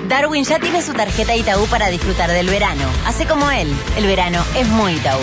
Darwin ya tiene su tarjeta Itaú para disfrutar del verano. Hace como él. El verano es muy Itaú.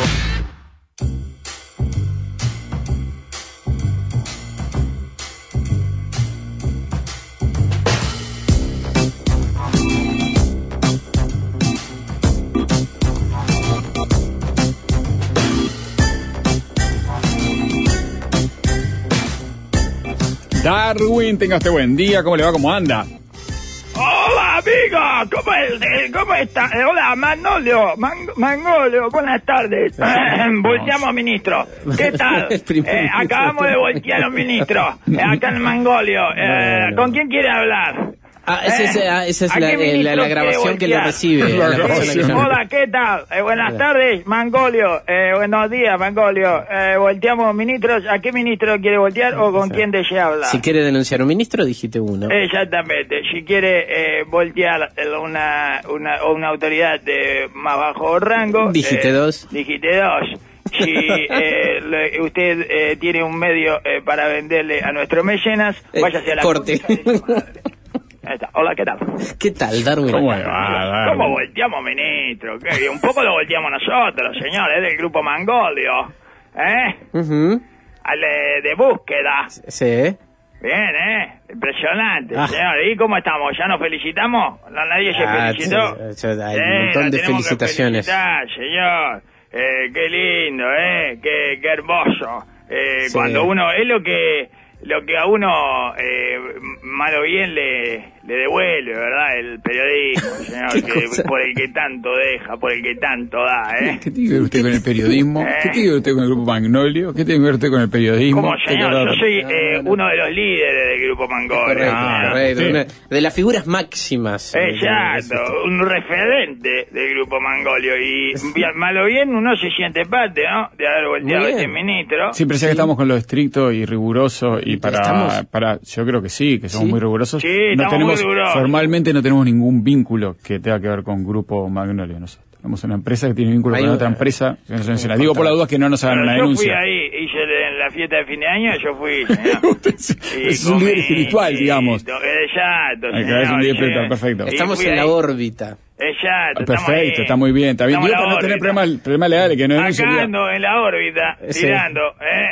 Darwin, tenga usted buen día, ¿cómo le va? ¿Cómo anda? Hola, amigo, ¿cómo está? Hola, Mangolio, buenas tardes. Volteamos, ministro. ¿Qué tal? Acabamos de voltear a un ministro, acá en Mangolio. ¿Con quién quiere hablar? Esa es la grabación que le recibe. Hola, ¿qué tal? Buenas tardes, Mangolio. Buenos días, Mangolio. Volteamos ministros. ¿A qué ministro quiere voltear o con quién desea hablar? Si quiere denunciar a un ministro, digite uno. Exactamente. Si quiere voltear una autoridad de más bajo rango, digite dos. Digite dos. Si usted tiene un medio para venderle a nuestros mecenas, váyase a la corte. Hola, ¿qué tal? ¿Qué tal, Darwin? ¿Cómo le va, Darwin? ¿Cómo volteamos, ministro? Un poco lo volteamos nosotros, señor, del grupo Mangolio. De búsqueda. Sí. Bien, impresionante, señor. ¿Y cómo estamos? ¿Ya nos felicitamos? ¿Nadie se felicitó? Sí, hay un montón de felicitaciones. Señor. Qué lindo, qué hermoso. Sí. Cuando uno... Es lo que a uno mal o bien le devuelve, ¿verdad? El periodismo, señor, por el que tanto deja, por el que tanto da, ¿Qué tiene que ver usted con el periodismo? ¿Qué tiene que ver usted con el grupo Magnolio? ¿Qué tiene que ver usted con el periodismo? ¿Cómo, señor? Yo soy uno de los líderes del grupo Mangolio. Correcto. De las figuras máximas. Exacto, un referente del grupo Mangolio. Y mal o bien uno se siente parte, ¿no? De haber volteado a este ministro. Siempre sé que estamos con lo estricto y riguroso y para yo creo que sí, que somos muy rigurosos. Sí, no tenemos rigurosos. Formalmente no tenemos ningún vínculo que tenga que ver con Grupo Magnolio. Nosotros tenemos una empresa que tiene vínculo con otra empresa. Digo por la duda que no nos hagan una denuncia. Yo fui ahí, hice en la fiesta de fin de año, yo fui, señor. Es un líder espiritual, digamos. Exacto, es un líder espiritual, perfecto. Estamos en la órbita. Exacto, perfecto, está muy bien, está bien. Digo, para no tener problemas legales, que no acá ando en la órbita, tirando,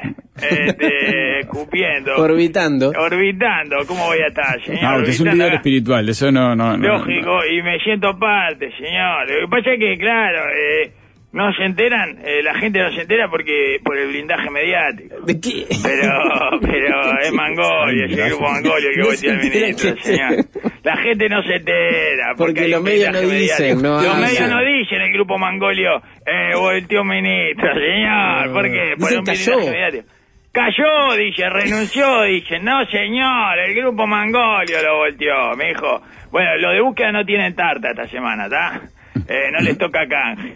escupiendo. Orbitando, ¿cómo voy a estar, señor? No, usted es un líder espiritual, eso no. Lógico, y me siento parte, señor. Lo que pasa es que, claro, no se enteran, la gente no se entera porque por el blindaje mediático. ¿De qué? Pero es Mangolio, es el grupo Mangolio que voltea al ministro, señor. La gente no se entera porque los medios no dicen, los medios no dicen el grupo Mangolio volteó ministro, señor. ¿Por qué? Por un blindaje mediático. Cayó, dice, renunció, dice, no señor, el grupo Mangolio lo volteó, me dijo. Bueno, lo de búsqueda no tienen tarta esta semana, ¿está? No les toca canje,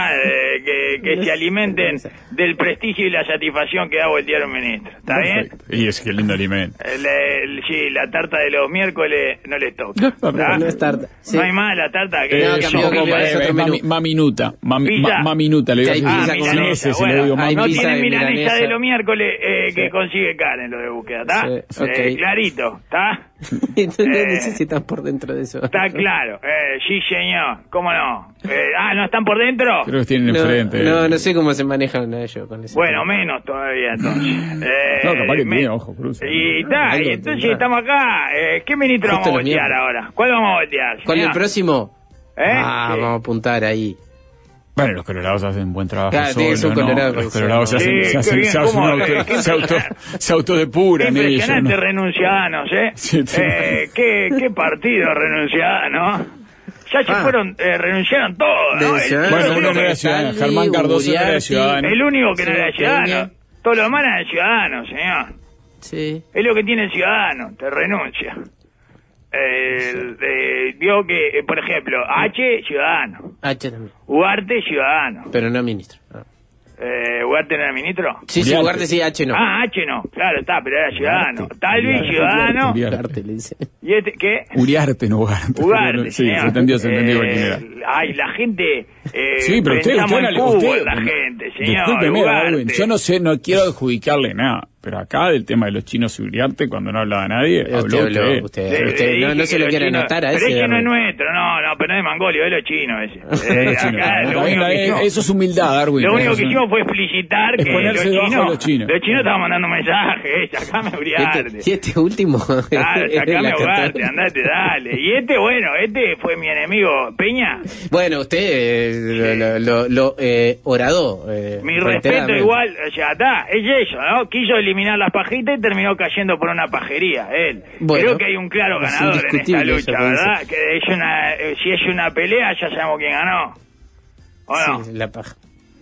que se alimenten del prestigio y la satisfacción que da voltear un ministro, ¿está perfecto. bien? Y es que lindo alimento. Sí, la tarta de los miércoles no les toca. No es tarta. Sí. No hay más la tarta que maminuta, maminuta, le digo no tienen milanesa de los miércoles que consigue Karen, lo de búsqueda, ¿está? Okay. Clarito, ¿está? No necesitan por dentro de eso. Está claro, sí señor, ¿cómo no? ¿No están por dentro? Creo que tienen enfrente. No sé cómo se manejan ellos con eso. Bueno, menos todavía entonces. No, capaz que tiene ojo, cruz. Y entonces estamos acá. ¿Qué ministro vamos a voltear ahora? ¿Cuál vamos a voltear? ¿Cuál es el próximo? Sí. Vamos a apuntar ahí. Bueno, los colorados hacen buen trabajo. Claro, los colorados se autodepuran. Impresionante renuncianos, ¿Qué partido renunciados? Ya se fueron, renunciaron todos, ¿no? Bueno, uno no era ciudadano. Germán Cardoso no era ciudadano. El único que no era ciudadano. Todos los demás eran ciudadanos, señor. Sí. Es lo que tiene el ciudadano, te renuncia. Vio que, por ejemplo, H, ciudadano. H también. Ugarte, ciudadano. Pero no ministro. ¿Ugarte no era ministro? Sí, Ugarte sí, H no. H no, claro, está, pero era ciudadano. Talvi, ciudano. Ugarte le dice. ¿Y este qué? Uriarte, no Ugarte. Ugarte, sí, se entendió quién era. Ay, la gente... sí, pero usted la gente, señor. Discúlpeme, yo no sé, no quiero adjudicarle nada. Pero acá del tema de los chinos y Uriarte, cuando no hablaba nadie, habló usted. No se lo quiere anotar a ese. Pero ese no es nuestro, no, pero no es de Mangolio, es los chinos ese. Eso es humildad, Darwin. Lo único que hicimos fue explicitar que los chinos estaban mandando mensajes, sacame Uriarte. Y este último... Claro, sacame Ugarte, andate, dale. Y este fue mi enemigo, Peña. Bueno, usted lo oradó. Mi respeto igual, o sea, es eso, ¿no? Quiso eliminar las pajitas y terminó cayendo por una pajería, él. Bueno, creo que hay un claro ganador en esta lucha, ¿verdad? Que si es una pelea, ya sabemos quién ganó. ¿O no? Sí, la paja.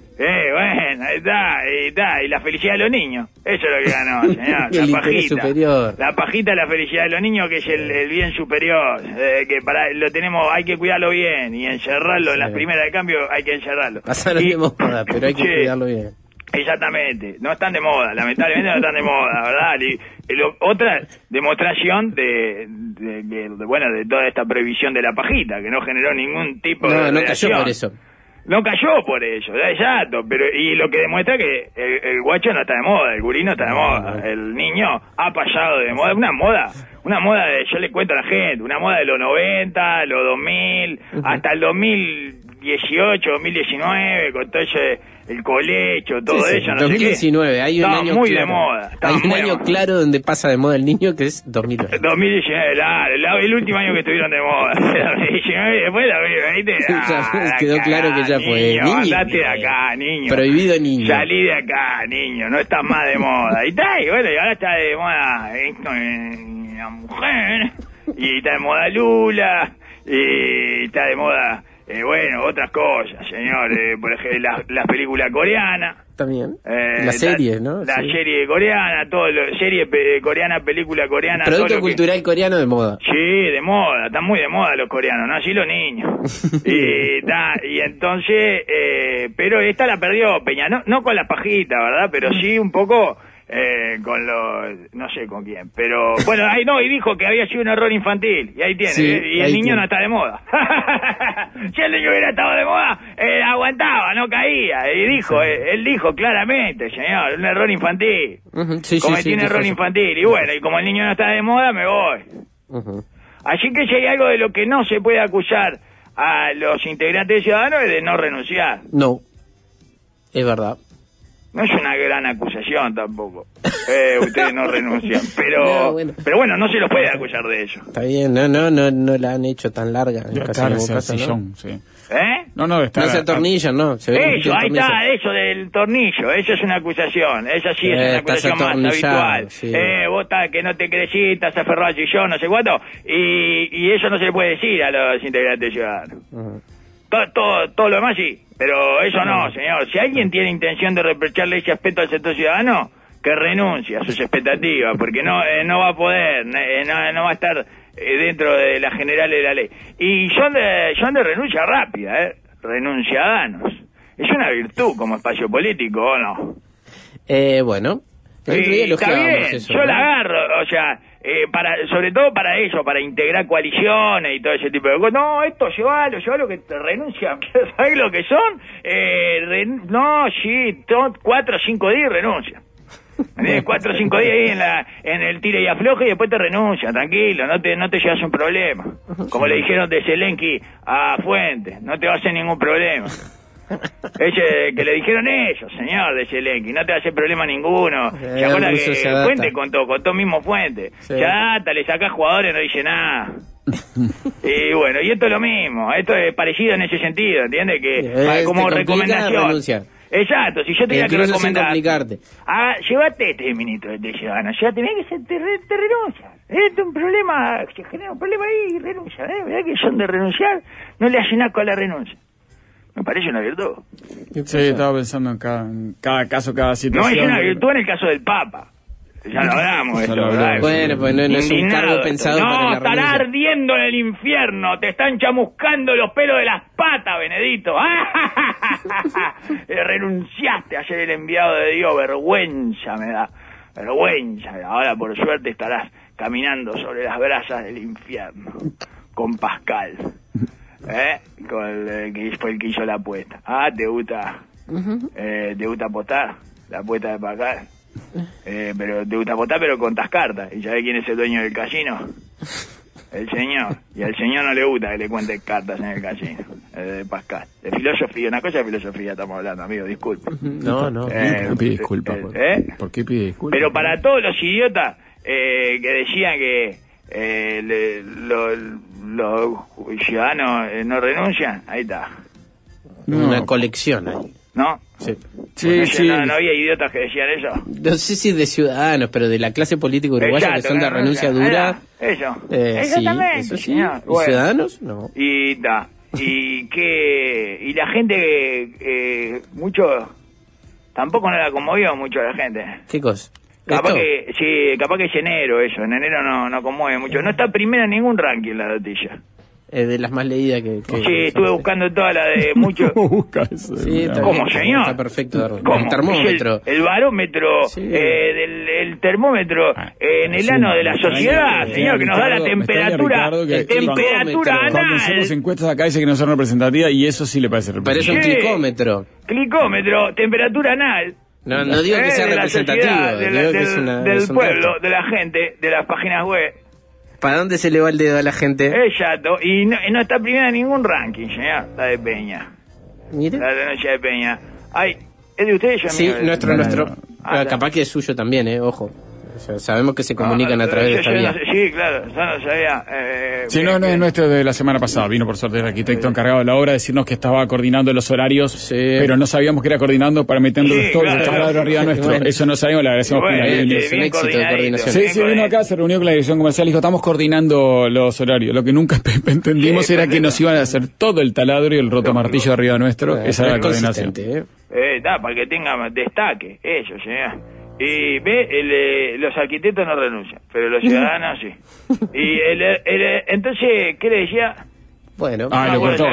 Bueno, ahí está. Y la felicidad de los niños. Eso es lo que ganó, señor. La pajita. Superior. La pajita, la felicidad de los niños, que es el bien superior. Que hay que cuidarlo bien y encerrarlo. En las primeras de cambio hay que encerrarlo. Pasaron de moda, pero hay que cuidarlo bien. Exactamente, no están de moda, lamentablemente no están de moda, ¿verdad? Y otra demostración de toda esta prohibición de la pajita, que no generó ningún tipo de reacción. Cayó por eso. No cayó por eso, exacto, y lo que demuestra que el guacho no está de moda, el gurí no está de moda, el niño ha pasado de moda, una moda yo le cuento a la gente, una moda de los 90, los 2000, hasta el 2018, 2019, con todo el colecho, todo eso, no 2019, sé qué. hay un año muy claro. De moda. Hay un año claro donde pasa de moda el niño, que es 2020. 2019, el último año que estuvieron de moda. 2019, después 2020. Quedó claro que ya fue. Niño, andate de acá, niño. Prohibido niño. Salí de acá, niño, no estás más de moda. Y ahora está de moda la mujer, y está de moda Lula, y está de moda... otras cosas, señor, por ejemplo, las películas coreanas. También. Las series, ¿no? La serie coreana, serie coreana, película coreana. Producto cultural coreano de moda. Sí, de moda, están muy de moda los coreanos, ¿no? Así los niños. Y entonces, pero esta la perdió Peña, no con la pajita, ¿verdad? Pero sí un poco... con no sé con quién, pero bueno, y dijo que había sido un error infantil, y ahí tiene, sí, y el niño no está de moda. Si el niño hubiera estado de moda, aguantaba, no caía, y dijo, él dijo claramente, señor, un error infantil, cometí un error infantil, y bueno, y como el niño no está de moda, me voy. Así que si hay algo de lo que no se puede acusar a los integrantes de Ciudadanos es de no renunciar. No, es verdad. No es una gran acusación tampoco. Ustedes no renuncian. Pero bueno, no se los puede acusar de eso. Está bien, no la han hecho tan larga. Sí. No se atornillan, ¿no? Eso, ahí está, eso del tornillo. Eso es una acusación. Esa sí es una acusación más habitual. Sí. Vos que no te crecí, estás aferrado al sillón, no sé cuánto. Y eso no se le puede decir a los integrantes ciudadanos. Todo lo demás sí, pero eso no, señor. Si alguien tiene intención de reprocharle ese aspecto al sector ciudadano, que renuncie a sus expectativas, porque no va a poder, no va a estar dentro de las generales de la ley. Y son de renuncia rápida, renunciadanos. Es una virtud como espacio político, ¿o no? Bueno, está bien, eso, yo la agarro, o sea... sobre todo para eso, para integrar coaliciones y todo ese tipo de cosas. No, esto llévalo que te renuncian. ¿Sabes lo que son? 4 o 5 días renuncian. 4 o 5 días ahí en el tire y afloje y después te renuncian, tranquilo, no te llevas un problema. Como le dijeron de Zelensky a Fuentes, no te va a hacer ningún problema. Ese que le dijeron ellos, señor de Zelensky, no te va a hacer problema ninguno. ¿Se acuerda que Fuente contó mismo Fuente? Sí. Ya le sacás jugadores, no dice nada. Y bueno, y esto es lo mismo, esto es parecido en ese sentido, ¿entiendes? Que como recomendación. Exacto, si yo tenía que recomendar, llévate este ministro de Ciudadanos, tenés que ser, te renuncia. Este es un problema, se genera un problema ahí y renuncia, ¿verdad que son de renunciar? No le hacen asco a la renuncia. Me parece una virtud. Sí, estaba pensando en cada caso, cada situación. No es una virtud en el caso del Papa. Ya lo hablamos. Bueno, pues no es un cargo pensado para la renuncia. Estará ardiendo en el infierno. Te están chamuscando los pelos de las patas, Benedito. Renunciaste ayer el enviado de Dios. Vergüenza me da. Ahora por suerte estarás caminando sobre las brasas del infierno, con Pascal, con el que fue el que hizo la apuesta. Ah, ¿te gusta apostar? La apuesta de Pascal. Pero te gusta apostar, pero con tas cartas. ¿Y sabés quién es el dueño del casino? El señor. Y al señor no le gusta que le cuenten cartas en el casino. De Pascal. De filosofía, una cosa de filosofía estamos hablando, amigo, disculpe. No. ¿Por qué pide disculpas? ¿Por qué pide disculpas? Pero para todos los idiotas que decían que los ciudadanos no renuncian, ahí está. Una colección ahí. ¿No? Sí. No había idiotas que decían eso. No sé si de ciudadanos, pero de la clase política uruguaya. Exacto, que son de renuncia dura. Eso. Exactamente. Eso sí. ¿Y ciudadanos? No. Y la gente mucho tampoco no la conmovió mucho a la gente. ¿Qué cosa? Capaz que es enero eso. En enero no conmueve mucho. No está primera en ningún ranking la notilla. De las más leídas que sí, estuve buscando toda la de muchos. Busca eso. Sí, ¿Cómo, señor? Está perfecto. ¿Cómo? El termómetro. El barómetro, sí. El termómetro en el ano de la sociedad, señor, que nos da la temperatura. Temperatura anal. Cuando hacemos encuestas acá dice que no son representativas y eso sí le parece representativo. Parece un clicómetro. Clicómetro, temperatura anal. No digo que sea representativo. Del pueblo, de la gente, de las páginas web. ¿Para dónde se le va el dedo a la gente? Exacto, y no está primera en ningún ranking, señor, la de Peña. Mire. La denuncia de Peña. Ay, ¿es de ustedes? Sí, nuestro. Capaz que es suyo también, ojo. O sea, sabemos que se comunican a través de esta vía. Sí, claro, yo no sabía. Sí, no es nuestro de la semana pasada. Vino por suerte el arquitecto encargado de la obra a decirnos que estaba coordinando los horarios, pero no sabíamos que era coordinando para metiéndolos todos los taladros arriba nuestro. Bueno. Eso no sabíamos, le agradecemos. Es un éxito de coordinación. Sí, vino acá, se reunió con la dirección comercial y dijo, estamos coordinando los horarios. Lo que nunca entendimos era que nos iban a hacer todo el taladro y el rotomartillo arriba nuestro. Esa era la coordinación. Para que tenga destaque, eso, señor. Y los arquitectos no renuncian, pero los ciudadanos sí. Y entonces, ¿qué le decía? Bueno, que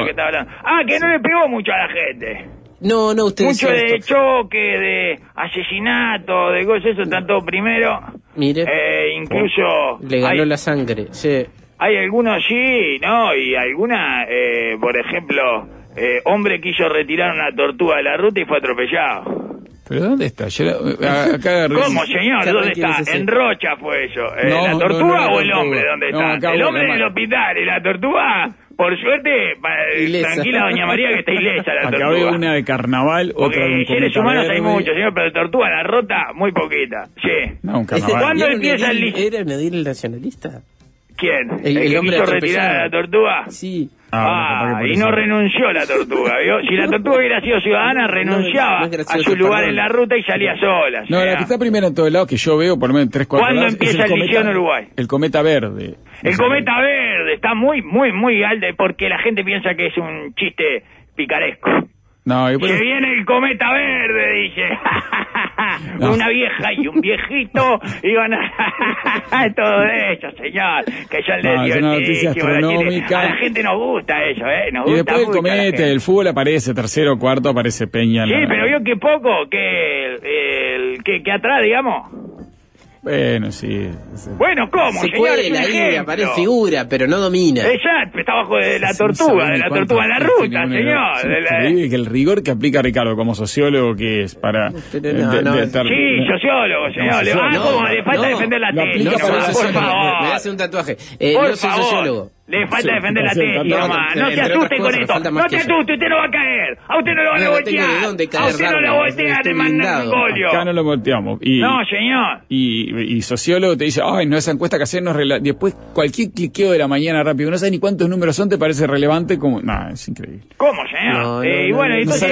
no le pegó mucho a la gente. No, usted mucho de choque, de asesinato, de cosas, eso tanto primero. Mire, incluso le ganó la sangre. Sí. Hay algunos sí, no, y alguna, por ejemplo, hombre quiso retirar una tortuga de la ruta y fue atropellado. ¿Pero dónde está? Acá ¿cómo, señor? ¿Dónde está? En Rocha fue eso. ¿La tortuga o el hombre? ¿Dónde está? El hombre en el hospital y la tortuga, por suerte, tranquila doña María que está ilesa la tortuga. Acá veo una de carnaval, otra de un seres humanos hay muchos, señor, pero de tortuga en la rota, muy poquita. Sí. No, un carnaval. ¿Cuándo empieza el ¿Era un edil nacionalista? ¿Quién? ¿El hombre quiso retirar a la tortuga? Sí. Y no renunció la tortuga, ¿vio? Si la tortuga hubiera sido ciudadana, renunciaba a su lugar en la ruta y salía sola. No, la que está primero en todos lados, que yo veo por lo menos 3-4 lados. ¿Cuándo empieza el liceo en Uruguay? El cometa verde. El cometa verde está muy, muy, muy alto porque la gente piensa que es un chiste picaresco. No, se viene el cometa verde, dice. Una vieja y un viejito iban a todo eso, señor. Que yo es una noticia astronómica. A la gente nos gusta eso, Nos y gusta después el cometa, el fútbol aparece, tercero, cuarto aparece Peña. Sí, pero vio que poco, que atrás, digamos. Bueno, sí. Bueno, ¿cómo? Se cuela ahí, aparece figura, pero no domina. Exacto, está bajo de la tortuga en la ruta, señor. Es que el rigor que aplica Ricardo como sociólogo, que es para... Sí, sociólogo, señor. ¿Cómo? Le falta defender la tesis, por favor. Me hace un tatuaje. No soy sociólogo. Le falta defender la tesis, nomás. No se asuste con esto. No te asuste, usted no va a caer. A usted no lo van a voltear. A usted no lo voltean de Mangolio. Acá no lo volteamos. No, señor. Y sociólogo te dice, no, esa encuesta que hacen no es relevante. Después, cualquier cliqueo de la mañana rápido, no sabes ni cuántos números son, te parece relevante como... Es increíble. ¿Cómo, señor? Y bueno, entonces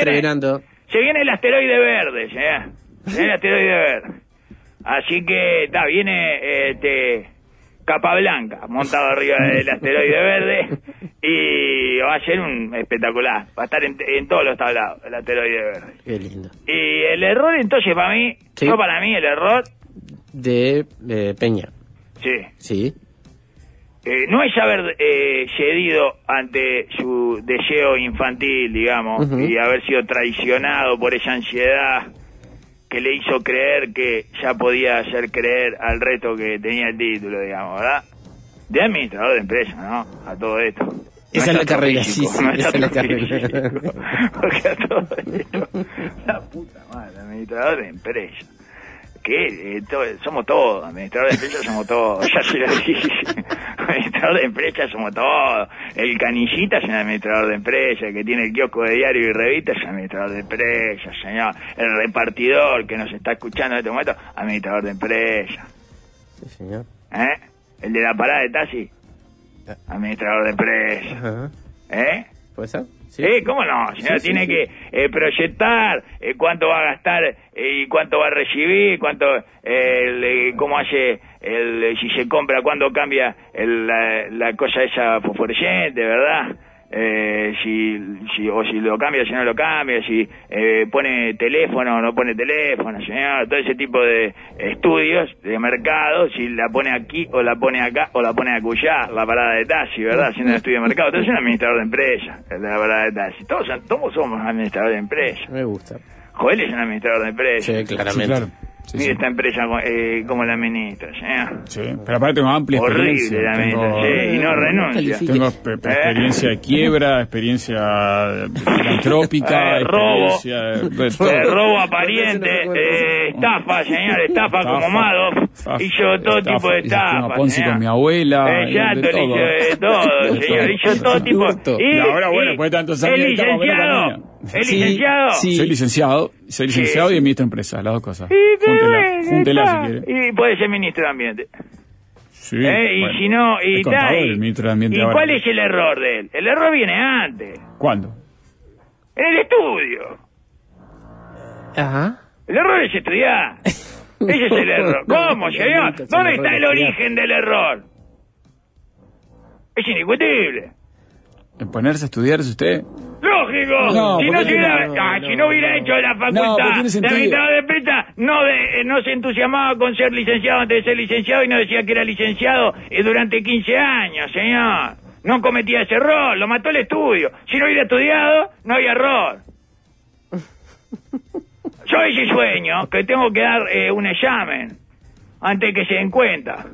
se viene el asteroide verde, señor. Se viene el asteroide verde. Así que, viene Capablanca, montado arriba del asteroide verde, y va a ser un espectacular. Va a estar en todos los tablados, el asteroide verde. Qué lindo. Y el error, entonces, para mí, el error... De Peña. Sí. No es haber cedido ante su deseo infantil, digamos, y haber sido traicionado por esa ansiedad que le hizo creer que ya podía hacer creer al resto que tenía el título, digamos, ¿verdad? De administrador de empresa, ¿no? A todo esto. Esa es la carrera, sí, esa es la carrera. Porque a todo esto, la puta madre, administrador de empresa. ¿Qué? Somos todos, administrador de empresa somos todos, ya se lo dije. Administrador de empresa somos todos. El canillita es un administrador de empresa, el que tiene el kiosco de diario y revista es un administrador de empresa, señor. El repartidor que nos está escuchando en este momento, administrador de empresa. Sí, señor. El de la parada de taxi, administrador de empresa. Ajá. ¿Puede ser? Sí, ¿cómo no? Señor, Sí, tiene sí. que proyectar cuánto va a gastar y cuánto va a recibir, cómo hace, si se compra, cuándo cambia la cosa esa fosforescente, ¿verdad? Si lo cambia, si no lo cambia, si pone teléfono o no pone teléfono, señor, todo ese tipo de estudios de mercado, si la pone aquí o la pone acá o la pone acullá, la parada de taxi, ¿verdad? Haciendo un estudio de mercado. Entonces es un administrador de empresa, el de la parada de taxi. Todos somos administradores de empresa. Me gusta. Joel es un administrador de empresa. Sí, claramente. Sí, claro. Sí, Mire sí. esta empresa como la administra, señor. Sí, pero aparte tengo amplia experiencia. Horrible la administra, sí, y no renuncia. Tengo experiencia de quiebra, experiencia filantrópica, robo. experiencia de todo. Robo a pariente, estafa, señor, estafa como Madoff. Hizo todo tipo de estafa. Ponzi señor. con mi abuela. Exacto, de le hizo de todo, señor. Hizo todo tipo. Y ahora, bueno, después de tantos años, el estamos con la licenciado. economía. El licenciado. Sí. Soy licenciado y administro empresas, las dos cosas. Júntela si quiere. Y puede ser ministro de Ambiente. Sí, Y bueno, si no, y es contador, tal. el ministro de Ambiente ¿Y ahora. cuál es el error de él? El error viene antes. ¿Cuándo? En el estudio. Ajá. El error es estudiar. Ese es el error. ¿Cómo, señor? nunca es un ¿Dónde error está el estudiar. origen del error? Es indiscutible. ¿En ponerse a estudiar es usted? Lógico. No, si ¿por no, qué se hubiera, no, si no hubiera hecho la No, facultad pero tiene de sentido. administrador de empresa, no se entusiasmaba con ser licenciado antes de ser licenciado y no decía que era licenciado durante 15 años, señor. No cometía ese error, lo mató el estudio. Si no hubiera estudiado, no había error. Yo ese sueño que tengo que dar un examen antes que se den cuenta.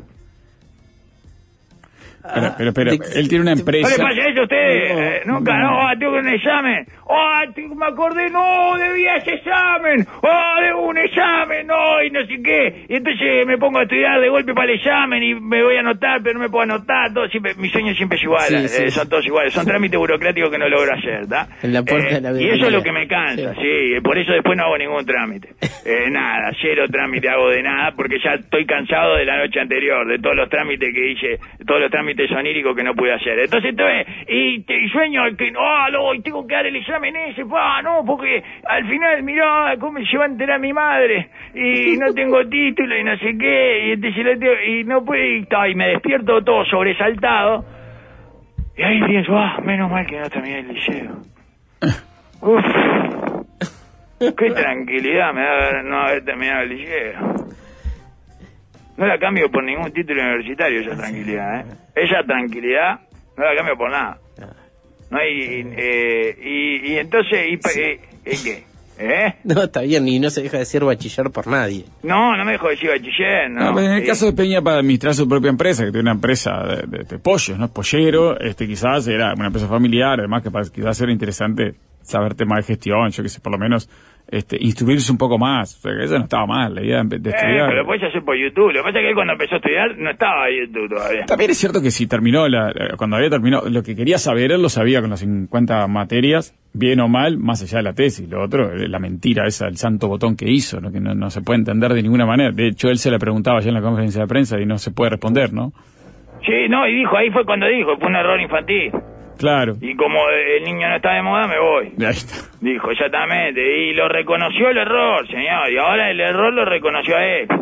Pero, él tiene una ¿No empresa. le pasa eso a usted? Nunca, no, tengo un examen. Me acordé, no, debía ese examen. Debo un examen, no, y no sé qué. Y entonces me pongo a estudiar de golpe para el examen y me voy a anotar, pero no me puedo anotar. Todo siempre, mi sueño siempre es igual, Sí. son todos iguales. Son trámites burocráticos que no logro hacer, ¿da? En la puerta de la y eso es lo virginidad. que me cansa, Sí. sí. Por eso después no hago ningún trámite. Nada, cero trámite hago de nada, porque ya estoy cansado de la noche anterior, de todos los trámites que hice, todos los trámites oníricos que no pude hacer. Entonces, y sueño que no, y tengo que dar el examen ese, no, porque al final, mirá, cómo se va a enterar mi madre, y no tengo título, y no sé qué, y entonces y no puede, y me despierto todo sobresaltado, y ahí pienso, menos mal que no terminé el liceo. Uf, qué tranquilidad me da no haber terminado el liceo. No la cambio por ningún título universitario esa tranquilidad, ¿eh? Esa tranquilidad no la cambio por nada. No hay, y entonces, ¿qué? No, está bien, y no se deja de ser bachiller por nadie. No me dejo decir bachiller, no. No, pero en el caso de Peña, para administrar su propia empresa, que tiene una empresa de pollos, ¿no? Pollero, quizás era una empresa familiar, además que quizás era interesante saber temas de gestión, yo que sé, por lo menos instruirse un poco más. O sea, que eso no estaba mal, la idea de estudiar. Pero lo puedes hacer por YouTube. Lo que pasa es que él cuando empezó a estudiar no estaba YouTube todavía. También es cierto que si terminó, cuando había terminado, lo que quería saber, él lo sabía con las 50 materias, bien o mal, más allá de la tesis. Lo otro, la mentira esa, el santo botón que hizo, ¿no? Que no se puede entender de ninguna manera. De hecho, él se le preguntaba ya en la conferencia de prensa y no se puede responder, ¿no? Sí, no, y dijo, ahí fue cuando dijo, fue un error infantil. Claro. Y como el niño no está de moda, me voy. Ahí está. Dijo, exactamente. Y lo reconoció el error, señor. Y ahora el error lo reconoció a él.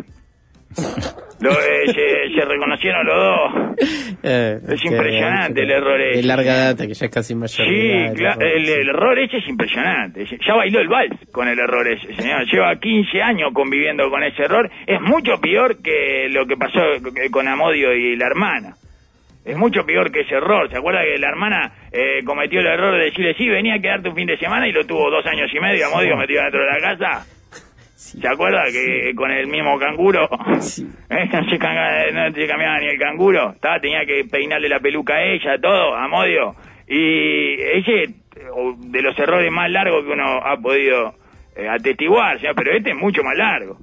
Se reconocieron los dos. Es impresionante el error ese. De larga data, que ya es casi mayor. Sí, claro, el error ese es impresionante. Ya bailó el vals con el error ese, señor. Lleva 15 años conviviendo con ese error. Es mucho peor que lo que pasó con Amodio y la hermana. Es mucho peor que ese error. ¿Se acuerda que la hermana cometió el error de decirle sí, venía a quedarte un fin de semana y lo tuvo 2 años y medio, Amodio metido dentro de la casa? Sí. ¿Se acuerda que con el mismo canguro? Sí. No se cambiaba ni el canguro. Tenía que peinarle la peluca a ella, todo, a Modio. Y ese, de los errores más largos que uno ha podido atestiguar, ¿sí? Pero este es mucho más largo.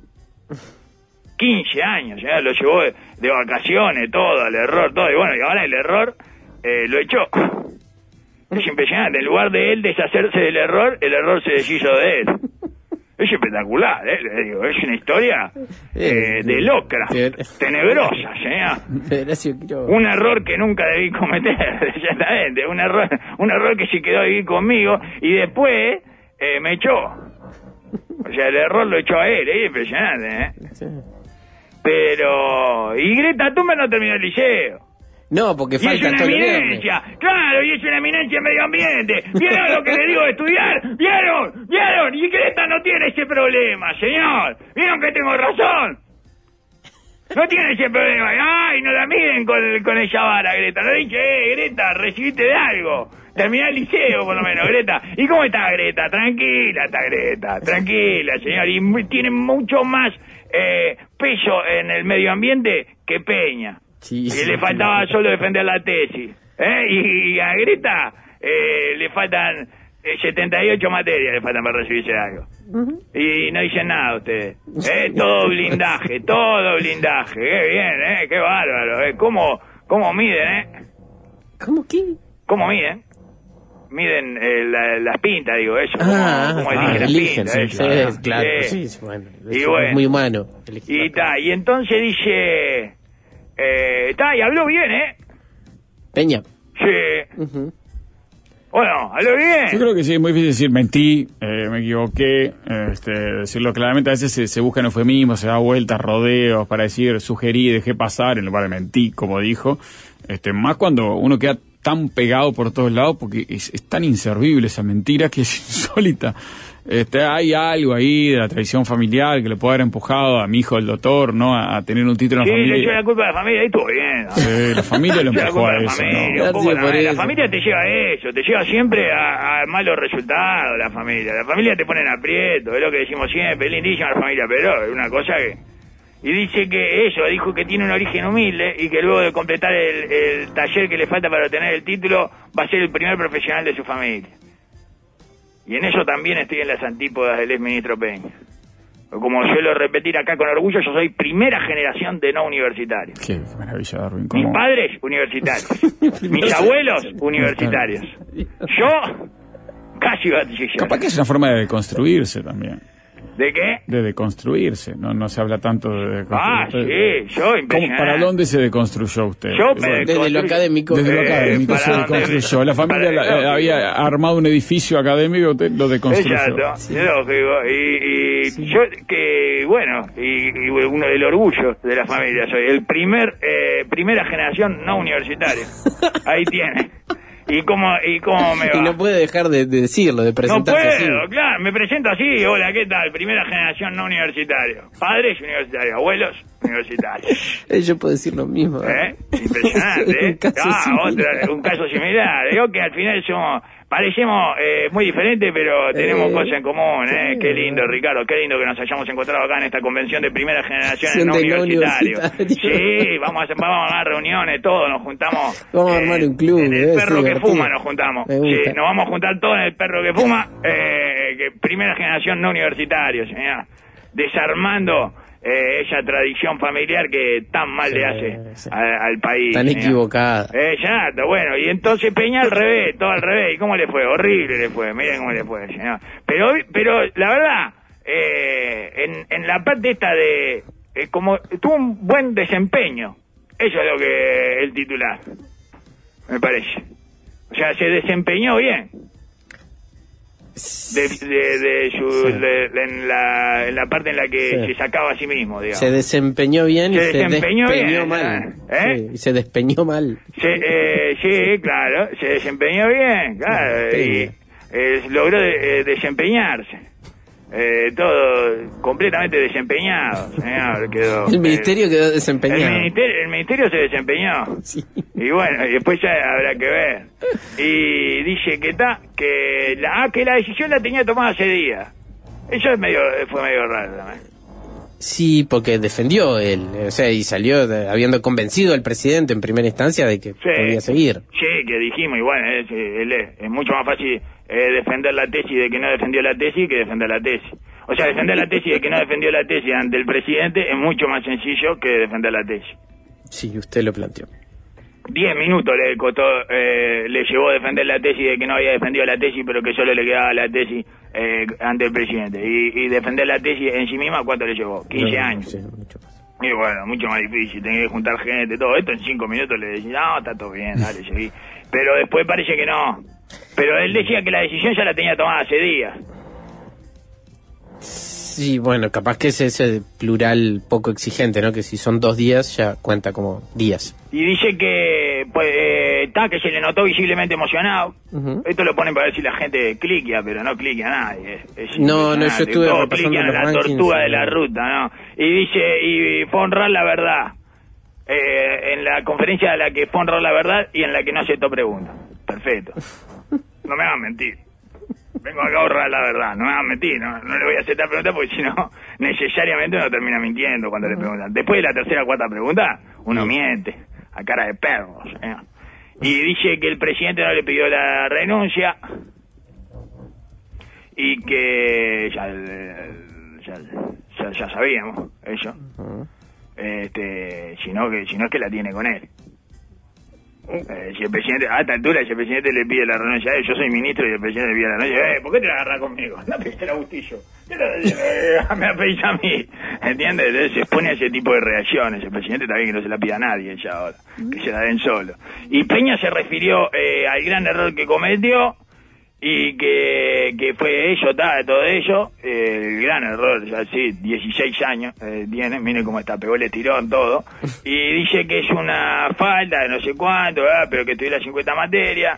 15 años, ¿sí? Lo llevó de vacaciones, todo, el error, todo. Y bueno, y ahora el error lo echó. Es impresionante. En lugar de él deshacerse del error, el error se deshizo de él. Es espectacular, le digo, es una historia de locra, tenebrosa, señor. Un error que nunca debí cometer, exactamente, un error que se quedó a vivir conmigo y después me echó. O sea, el error lo echó a él, es impresionante, Sí. Pero... Y Greta Thunberg no terminó el liceo. No, porque falta y es una eminencia, claro, y es una eminencia en medio ambiente. ¿Vieron lo que le digo de estudiar? ¿Vieron? Y Greta no tiene ese problema, señor. ¿Vieron que tengo razón? No tiene ese problema. Ay, no la miden con esa vara, Greta. No dije, Greta, recibiste de algo. Terminá el liceo, por lo menos, Greta. ¿Y cómo está Greta? Tranquila está Greta, tranquila, señor. Y tiene mucho más peso en el medio ambiente que Peña. Sí, y le faltaba solo defender la tesis. Y a Greta le faltan 78 materias, le faltan para recibirse algo. Y no dicen nada ustedes. Todo blindaje. Qué bien, qué bárbaro. ¿Cómo miden, ¿Cómo qué? ¿Cómo miden? Miden las pintas, digo, eso. ¿Cómo eligen las pintas? Sí, claro. Sí, bueno, y bueno, muy humano. Y entonces dice... y habló bien, Peña. Sí. Bueno, habló bien. Yo creo que sí, es muy difícil decir mentí, me equivoqué, decirlo claramente. A veces se buscan eufemismos, se da vueltas, rodeos para decir sugerí, dejé pasar, en lugar de mentí, como dijo. Más cuando uno queda tan pegado por todos lados, porque es tan inservible esa mentira que es insólita. Hay algo ahí de la tradición familiar que le puede haber empujado a mi hijo el doctor, ¿no? A tener un título en la familia. Sí, le echó la culpa a la familia, ahí estuvo bien. La familia lo empujó a eso, la familia te lleva a eso, te lleva siempre a malos resultados, la familia. La familia te pone en aprieto, es lo que decimos siempre, es lindísima la familia, pero es una cosa que... Y dice que dijo que tiene un origen humilde y que luego de completar el taller que le falta para obtener el título, va a ser el primer profesional de su familia. Y en eso también estoy en las antípodas del exministro Peña. Como suelo repetir acá con orgullo, yo soy primera generación de no universitarios. Qué maravilla, Darwin. Mis padres, universitarios. Mis abuelos, universitarios. Yo, casi bachiller. Capaz que es una forma de construirse también. ¿De qué? De deconstruirse, no se habla tanto de sí, yo impresionante. ¿Para dónde se deconstruyó usted? Yo desde lo académico. Desde lo académico se deconstruyó. La familia había armado un edificio académico, usted lo deconstruyó. Exacto, sí. Lógico. Y sí. Yo, que bueno, y uno del orgullo de la familia, soy el primera generación no universitaria. Ahí tiene. ¿Y cómo me va? Y no puede dejar de decirlo, de presentarse así. No puedo, claro, me presento así. Hola, ¿qué tal? Primera generación no universitario. Padres universitarios, abuelos universitarios. Yo puedo decir lo mismo. Impresionante, un caso similar. Digo que al final parecemos muy diferentes, pero tenemos cosas en común, sí. Qué lindo, Ricardo, qué lindo que nos hayamos encontrado acá en esta convención de primera generación no universitario. Sí, vamos a armar reuniones, todos nos juntamos. Vamos a armar un club. En el perro que fuma nos juntamos. Sí, nos vamos a juntar todos en el perro que fuma, primera generación no universitario, señor. Desarmando esa tradición familiar que tan mal le hace al país. Tan equivocada. Exacto, bueno, y entonces Peña al revés, todo al revés. ¿Y cómo le fue? Horrible le fue, miren cómo le fue, señor. Pero la verdad, en la parte esta de... como tuvo un buen desempeño, eso es lo que el titular, me parece. O sea, se desempeñó bien. En la parte en la que se sacaba a sí mismo, digamos. Se desempeñó bien y se despeñó bien, mal. Sí, y se despeñó mal. Sí, claro, se desempeñó bien, claro, y logró desempeñarse. Todo completamente desempeñado, quedó. El ministerio quedó desempeñado. El ministerio se desempeñó. Sí. Y bueno, y después ya habrá que ver. Y dice que la decisión la tenía tomada hace días. Eso fue medio raro también. Sí, porque defendió él, o sea, y salió habiendo convencido al presidente en primera instancia de que podía seguir. Sí, que dijimos, y bueno, es mucho más fácil defender la tesis de que no defendió la tesis que defender la tesis. O sea, defender la tesis de que no defendió la tesis ante el presidente es mucho más sencillo que defender la tesis. Sí, usted lo planteó. 10 minutos le costó, le llevó a defender la tesis de que no había defendido la tesis, pero que solo le quedaba la tesis ante el presidente. Y defender la tesis en sí misma, ¿cuánto le llevó? 15 años. Sí, mucho más. Y bueno, mucho más difícil, tenía que juntar gente, todo esto en 5 minutos le decía, no, está todo bien, dale, seguí. Pero después parece que no. Pero él decía que la decisión ya la tenía tomada hace días. Sí, bueno, capaz que es ese plural poco exigente, ¿no? Que si son 2 días ya cuenta como días. Y dice que que se le notó visiblemente emocionado. Uh-huh. Esto lo ponen para ver si la gente cliquea, pero no cliquea nadie. No, yo estuve todos repasando cliquean los la rankings, tortuga de la ruta, ¿no? Y dice, y fue honrar la verdad. En la conferencia en la que fue honrar la verdad y en la que no aceptó preguntas. Perfecto. No me hagan mentir. Vengo acá a ahorrar la verdad, no me hagan mentir, no le voy a aceptar preguntas porque si no, necesariamente uno termina mintiendo cuando le preguntan. Después de la tercera o cuarta pregunta, uno miente, a cara de perros. Y dice que el presidente no le pidió la renuncia y que ya sabíamos eso. Sino es que la tiene con él. Si el presidente, a esta altura, si el presidente le pide la renuncia a él, yo soy ministro y el presidente le pide la renuncia, ¿por qué te la agarras conmigo? No pediste el Agustillo. Me apellido a mí. ¿Entiendes? Entonces se expone a ese tipo de reacciones. El presidente también que no se la pida a nadie ya ahora, que se la den solo. Y Peña se refirió al gran error que cometió y que fue todo ello, el gran error, ya sí, 16 años tiene, miren cómo está, pegó el estirón todo, y dice que es una falta de no sé cuánto, pero que tuviera 50 materias,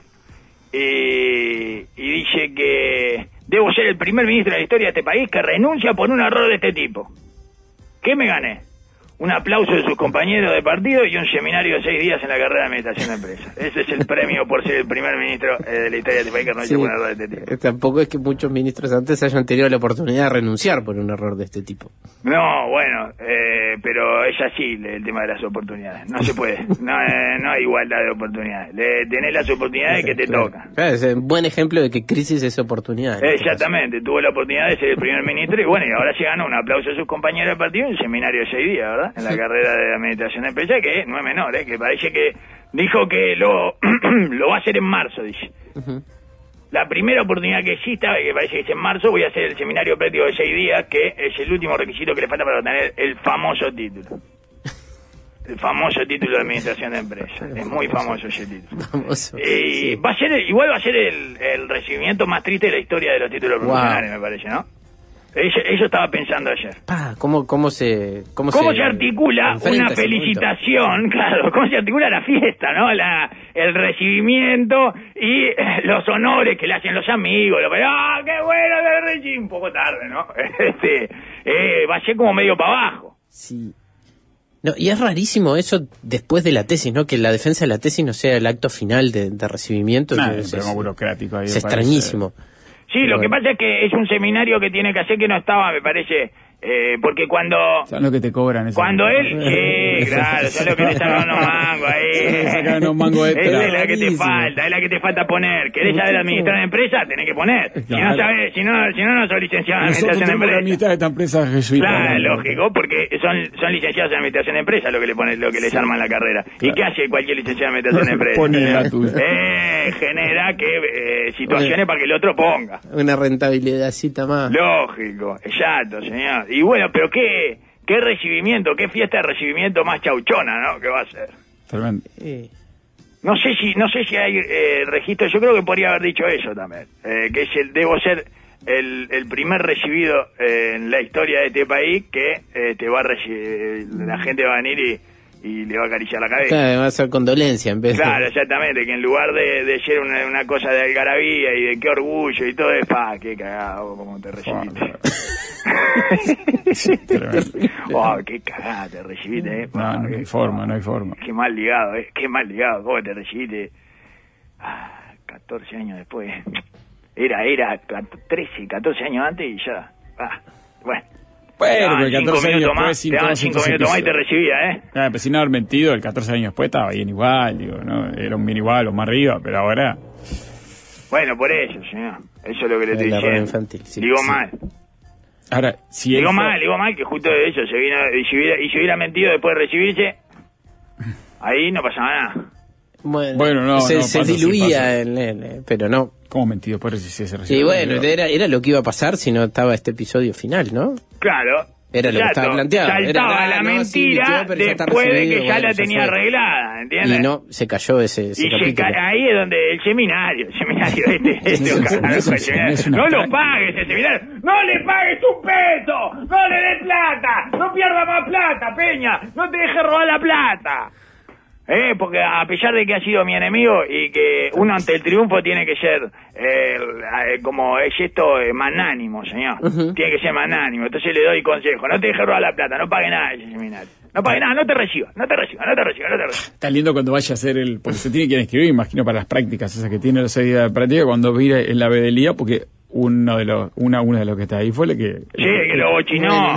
y dice que debo ser el primer ministro de la historia de este país que renuncia por un error de este tipo. ¿Qué me gané? Un aplauso de sus compañeros de partido y un seminario de 6 días en la carrera de administración de empresas. Ese es el premio por ser el primer ministro de la historia de este país que renunció por un error de este tipo. Tampoco es que muchos ministros antes hayan tenido la oportunidad de renunciar por un error de este tipo. No, bueno, pero es así el tema de las oportunidades. No se puede. No hay igualdad de oportunidades. Tenés las oportunidades que te tocan. Claro, es un buen ejemplo de que crisis es oportunidad. Exactamente. Tuvo la oportunidad de ser el primer ministro y bueno, y ahora se ganó un aplauso de sus compañeros de partido y un seminario de 6 días, ¿verdad? En la carrera de administración de empresas, que no es menor, que parece que dijo que lo va a hacer en marzo, dice. Uh-huh. La primera oportunidad que exista, que parece que es en marzo, voy a hacer el seminario práctico de 6 días, que es el último requisito que le falta para obtener el famoso título. El famoso título de administración de empresas. Es muy famoso ese título. Famoso, sí. Igual va a ser el recibimiento más triste de la historia de los títulos profesionales, me parece, ¿no? Eso estaba pensando ayer. ¿Cómo se articula una felicitación? Claro, cómo se articula la fiesta, ¿no? El recibimiento y los honores que le hacen los amigos. ¡Qué bueno que recibí! Un poco tarde, ¿no? Va a ser como medio para abajo. Sí. No, y es rarísimo eso después de la tesis, ¿no? Que la defensa de la tesis no sea el acto final de recibimiento. Es burocrático ahí. Es extrañísimo. Sí, lo que pasa es que es un seminario que tiene que hacer que no estaba, me parece, porque cuando... ¿Sabes lo que te cobran? Cuando él... Sí, claro, ¿sabes lo que te sacan unos mangos ahí? Sacan unos mangos extra. Esa es la que te falta, es la que te falta poner. ¿Querés saber administrar una empresa? Tenés que poner. Claro. Si no sabes, si no sos licenciado en administración de empresa. Administrar esta empresa jesuita. Claro, lógico, porque son licenciados en administración de empresa lo que les arman la carrera. Claro. ¿Y qué hace cualquier licenciado en administración de empresa? Pone la tuya. Genera que situaciones para que el otro ponga. Una rentabilidadcita más. Lógico, exacto, señor. Y bueno, pero qué recibimiento, qué fiesta de recibimiento más chauchona, ¿no? ¿Qué va a ser? Tremendo. No sé si hay registro, yo creo que podría haber dicho eso también, que debo ser el primer recibido en la historia de este país que la gente va a venir y le va a acariciar la cabeza. Claro, va a ser condolencia en vez de... Claro, exactamente, que en lugar de ser una cosa de algarabía y de qué orgullo y todo, qué cagado, cómo te recibiste. Qué cagada te recibiste, No hay forma. Qué mal ligado, cómo te recibiste. 14 años después. Era 13, 14 años antes y ya. Bueno. Bueno, pero 14 años después... Te daban 5 minutos más y te recibía, ¿eh? Pero sin haber mentido, el 14 años después estaba bien igual, digo, ¿no? Era un bien igual o más arriba, pero ahora... Bueno, por eso, señor. Eso es lo que le estoy diciendo. Infantil, sí, digo sí. mal. Ahora, si digo mal, que justo de eso se vino... Y si hubiera mentido después de recibirse, ahí no pasaba nada. Bueno, no, se diluía en él, pero no. ¿Cómo mentido? Por eso se recibió. Y bueno, era lo que iba a pasar si no estaba este episodio final, ¿no? Claro. Era lo que estaba planteado. Saltaba la mentira después de que ya la tenía arreglada, ¿entiendes? Y no, se cayó ese capítulo. Ahí es donde el seminario no lo pagues el seminario, no le pagues un peso, no le des plata, no pierda más plata, Peña, no te dejes robar la plata. Porque a pesar de que ha sido mi enemigo y que uno ante el triunfo tiene que ser, como es esto, magnánimo, señor. Tiene que ser magnánimo. Entonces le doy consejo. No te dejes robar la plata, no pague nada de ese seminario. No pague nada, no te reciba. Está lindo cuando vaya a hacer porque se tiene que inscribir, imagino, para las prácticas esas que tiene la salida de práctica, cuando mire en la vedelía, porque uno de los que está ahí fue el que... Sí, que lo bochinó.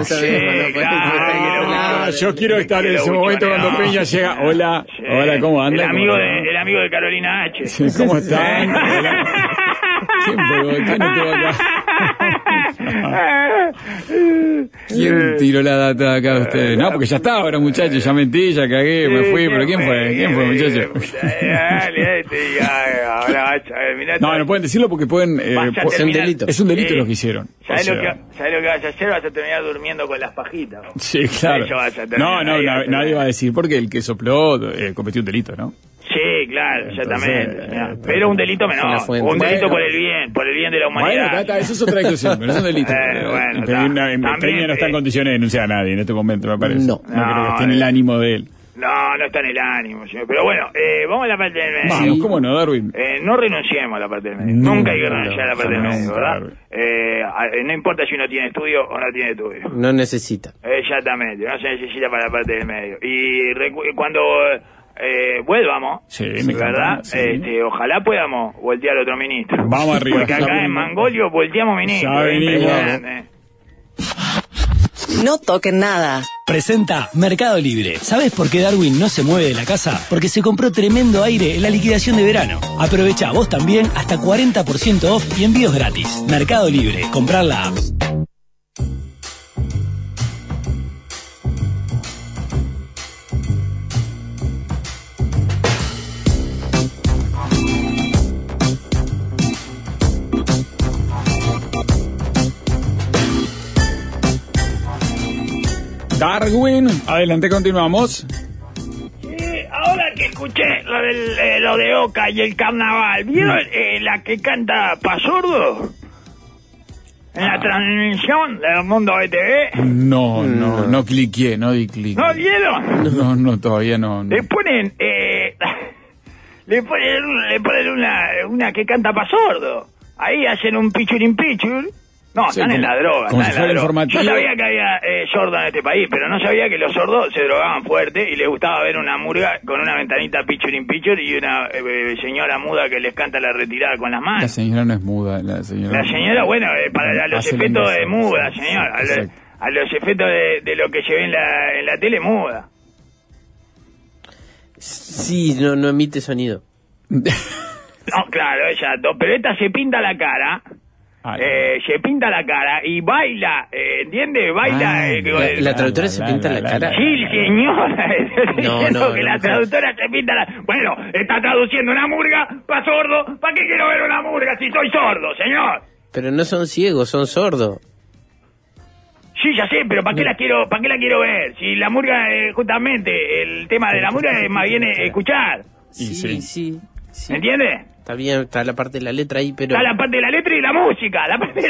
Yo quiero estar en ese momento cuando Peña llega. Hola, ¿cómo anda? El amigo de Carolina H. Sí, ¿cómo están? ¿Quién estuvo acá? ¿Quién tiró la data acá de ustedes? No, porque ya está ahora, muchachos, ya mentí, ya cagué, me fui, pero ¿quién fue, muchachos? No pueden decirlo porque pueden... es un delito. Es un delito lo que hicieron. ¿Sabes lo que vas a hacer? Vas a terminar durmiendo con las pajitas. Sí, claro. Nadie va a decir porque el que sopló cometió un delito, ¿no? Sí, claro, exactamente. Pero un delito menor, un delito por el bien de la humanidad. Bueno, eso es otra discusión, pero es un delito. Peña no está en condiciones de denunciar a nadie en este momento, me parece. No creo que esté en el ánimo de él. No está en el ánimo, señor. Pero bueno, vamos a la parte del medio. Vamos, ¿cómo no, Darwin? No renunciemos a la parte del medio. Nunca hay que renunciar a la parte del medio, ¿verdad? No importa si uno tiene estudio o no tiene estudio. No necesita. Exactamente, no se necesita para la parte del medio. Y cuando... vuelvamos, ¿verdad? Sí. Ojalá podamos voltear otro ministro. Vamos arriba. Porque acá en Mangolio volteamos ministro. No toquen nada. Presenta Mercado Libre. ¿Sabes por qué Darwin no se mueve de la casa? Porque se compró tremendo aire en la liquidación de verano. Aprovecha vos también hasta 40% off y envíos gratis. Mercado Libre. Comprar la app. Darwin, adelante, continuamos. Ahora que escuché lo de Oca y el carnaval, ¿vieron la que canta Pa' Sordo? En la transmisión del Mundo BTV. No cliqué, no di clic. ¿No vieron? No, todavía no. Le ponen una que canta Pa' Sordo. Ahí hacen un pichurin pichur. No, están en la droga. Como si fuera informativo. Yo sabía que había sordos en este país, pero no sabía que los sordos se drogaban fuerte y les gustaba ver una murga con una ventanita pichurin pichur y una señora muda que les canta la retirada con las manos. La señora no es muda. La señora, bueno, para los efectos de muda, señor. A los efectos de lo que se ve en la tele, muda. Sí, no emite sonido. No, claro, exacto. Pero esta se pinta la cara. Se pinta la cara y baila, ¿entiendes? Baila. ¿La traductora se pinta la cara? Sí, señor. No, que la traductora se pinta la... Bueno, está traduciendo una murga pa' sordo. ¿Para qué quiero ver una murga si soy sordo, señor? Pero no son ciegos, son sordos. Sí, ya sé, pero ¿para qué la quiero ver? Si la murga, justamente, el tema de la murga es más bien escuchar. Sí. ¿Me entiendes? Está bien, está la parte de la letra ahí, pero... Está la parte de la letra y la música,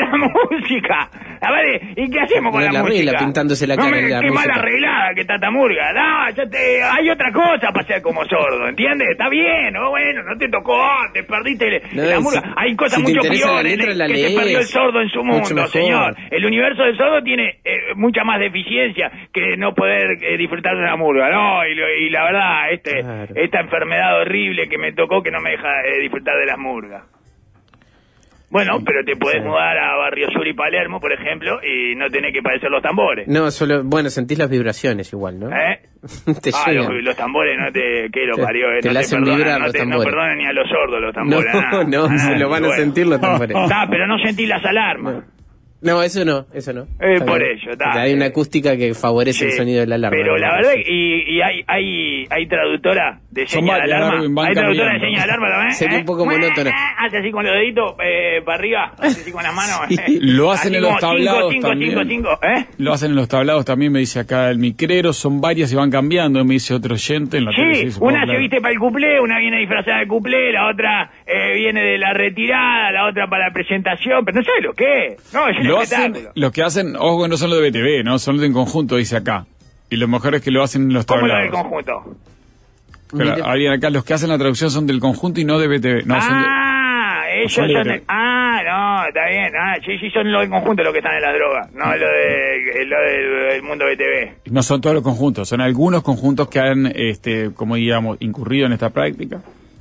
¿y qué hacemos con la música? Pintándose la cara en la qué música. mal arreglada que está esta murga. Hay otra cosa para ser como sordo, ¿entiendes? Está bien, bueno, no te tocó, te perdiste la murga. Hay cosas mucho peores que se perdió el sordo en su mundo, señor. El universo del sordo tiene mucha más deficiencia que no poder disfrutar de una murga, ¿no? Y la verdad, esta enfermedad horrible que me tocó que no me deja disfrutar de las murgas. Bueno, pero te podés mudar a Barrio Sur y Palermo, por ejemplo, y no tenés que padecer los tambores. No, sentís las vibraciones igual, ¿no? Te llegan. Los tambores no te... ¿Qué lo parió? Te la hacen vibrar los tambores. No perdonen ni a los sordos los tambores. No, se lo van a sentir los tambores. Pero no sentís las alarmas. No, eso no. Por ello, hay una acústica que favorece el sonido de la alarma. Pero la verdad, y hay traductora de señal de alarma. ¿Hay traductora de señal de alarma también? Sería un poco monótono. Hace así con los deditos para arriba, hace así con las manos. Lo hacen en los tablados 5, también. 5, Lo hacen en los tablados también, me dice acá el micrero. Son varias y van cambiando, me dice otro oyente. En la tele, una se viste para el cuplé, una viene disfrazada de cuplé, la otra viene de la retirada, la otra para la presentación, pero no sabes lo que es. No, es un espectáculo. Lo que hacen, ojo que no son los de BTV, ¿no? Son los de en conjunto, dice acá. Y lo mejor es que lo hacen en los tablados. ¿Cómo lo del conjunto? Pero alguien acá, los que hacen la traducción son del conjunto y no de BTV. No, ellos son no, está bien. Sí, son los del conjunto los que están en las drogas, no lo del mundo BTV. No son todos los conjuntos, son algunos conjuntos que han, como digamos, incurrido en esta práctica.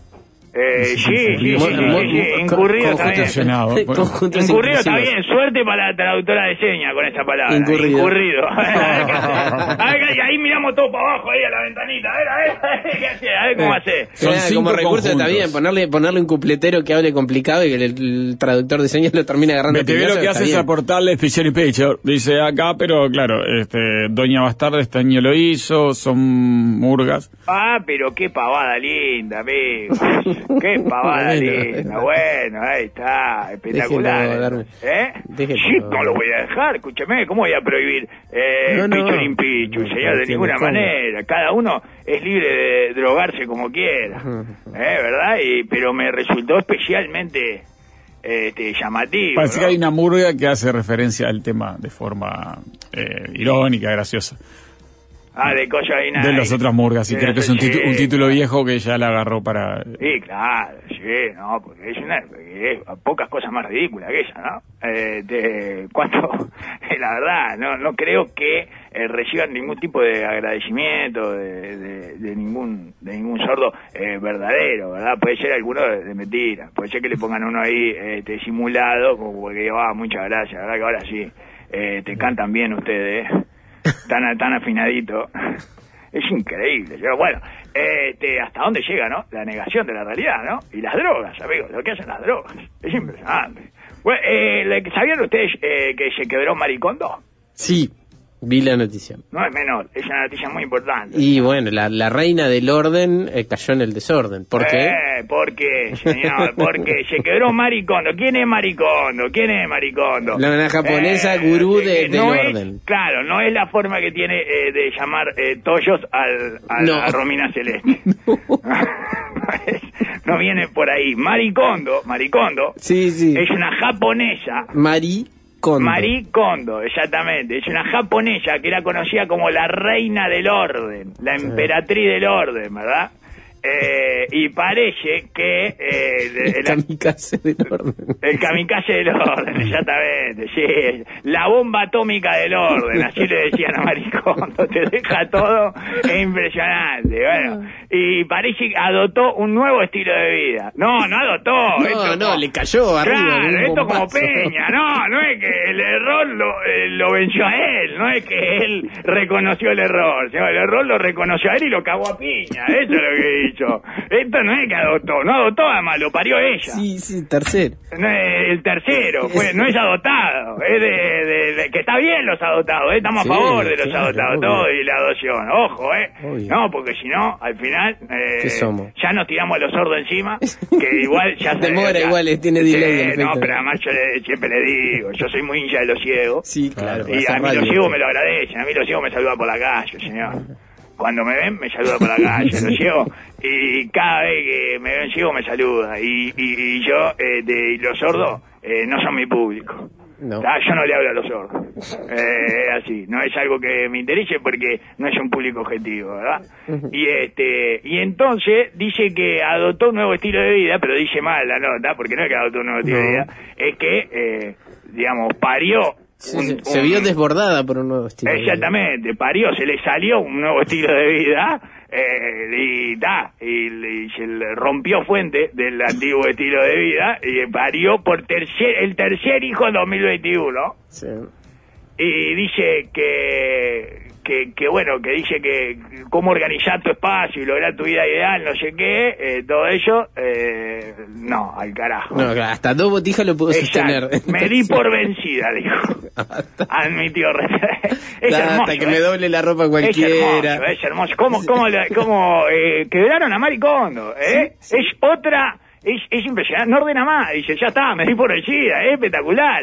Incurrido está bien. Incurrido está bien. Suerte para la traductora de señas con esta palabra. Incurrido. Ahí miramos todo para abajo, ahí a la ventanita. A ver cómo hace. Como recurso está bien, ponerle un cupletero que hable complicado y que el traductor de señas lo termine agarrando. BTV lo que hace es aportarle Fisher y Picture, dice acá, pero claro, Doña Bastarda este año lo hizo, son murgas. Pero qué pavada linda, amigo. Qué pavada linda. Bueno, ahí está, espectacular. No lo voy a dejar, escúchame, ¿cómo voy a prohibir Pichurín Pichu, señor? De ninguna manera. Cada uno es libre de drogarse como quiera, ¿verdad? Pero me resultó especialmente llamativo. Parece que hay una murga que hace referencia al tema de forma irónica, graciosa. De Coyo Aguinaldo. De las otras murgas, y creo que es un título viejo que ya la agarró para... Sí, claro, no, porque es pocas cosas más ridículas que esa, ¿no? La verdad, no creo que reciban ningún tipo de agradecimiento de ningún sordo verdadero, ¿verdad? Puede ser alguno de mentira, puede ser que le pongan uno ahí simulado, como porque muchas gracias, ¿verdad? Que ahora sí, te cantan bien ustedes, tan afinadito. Es increíble. Bueno, hasta dónde llega, ¿no? La negación de la realidad, ¿no? Y las drogas, amigos, lo que hacen las drogas. Es impresionante. Bueno, ¿sabían ustedes que se quebró Maricondo? Sí, vi la noticia. No es menor, es una noticia muy importante. Y bueno, la reina del orden cayó en el desorden. ¿Por qué? Porque, señor, porque se quebró Maricondo. ¿Quién es Maricondo? La japonesa gurú del orden. Claro, no es la forma que tiene de llamar tollos a Romina Celeste. No viene por ahí. Maricondo, sí. Es una japonesa. Marie Kondo, exactamente. Es una japonesa que era conocida como la reina del orden, la emperatriz del orden, ¿verdad? Y parece que... el kamikaze del orden. El kamikaze del orden, exactamente, sí. La bomba atómica del orden, así le decían a Maricondo. Te deja todo, es impresionante. Bueno, y parece que adoptó un nuevo estilo de vida. No adoptó. Le cayó arriba. Claro, esto como Peña. No es que el error lo venció a él, no es que él reconoció el error. El error lo reconoció a él y lo cagó a piña. Eso es lo que he dicho. Esto no es que no adoptó, además lo parió ella. Sí, tercero. No es el tercero, no es adoptado, es de que está bien los adoptados, estamos a favor de los adoptados, todo, y la adopción, ojo, no, porque si no, al final, ¿qué somos? Ya nos tiramos a los sordos encima, que igual ya se demora, igual tiene delay. No, pero además yo siempre le digo, yo soy muy hincha de los ciegos. Sí, claro. Y a mí los ciegos me lo agradecen, a mí los ciegos me saludan por la calle, señor. Cuando me ven, me saluda por la calle, los ciegos, y cada vez que me ven ciego me saluda, y yo, y los sordos, no son mi público. No. Yo no le hablo a los sordos, así, no es algo que me interese porque no es un público objetivo, ¿verdad? Y entonces dice que adoptó un nuevo estilo de vida, pero dice mal la nota, porque no es que adoptó un nuevo estilo de vida, es que, parió. Se vio desbordada por un nuevo estilo. Exactamente, parió, se le salió un nuevo estilo de vida, y se le rompió fuente del antiguo estilo de vida y parió por el tercer hijo en 2021. Sí. Y dice que bueno, que dice que cómo organizar tu espacio y lograr tu vida ideal, no sé qué, todo ello, no, al carajo. No, hasta 2 botijas lo puedo sostener. Me di por vencida, dijo. Admitió. Es hermoso, hasta que me doble la ropa cualquiera. Es hermoso. ¿Cómo quebraron a Mari Kondo? Sí. Es otra... Es impresionante, no ordena más, dice, ya está, me di por vencida, espectacular,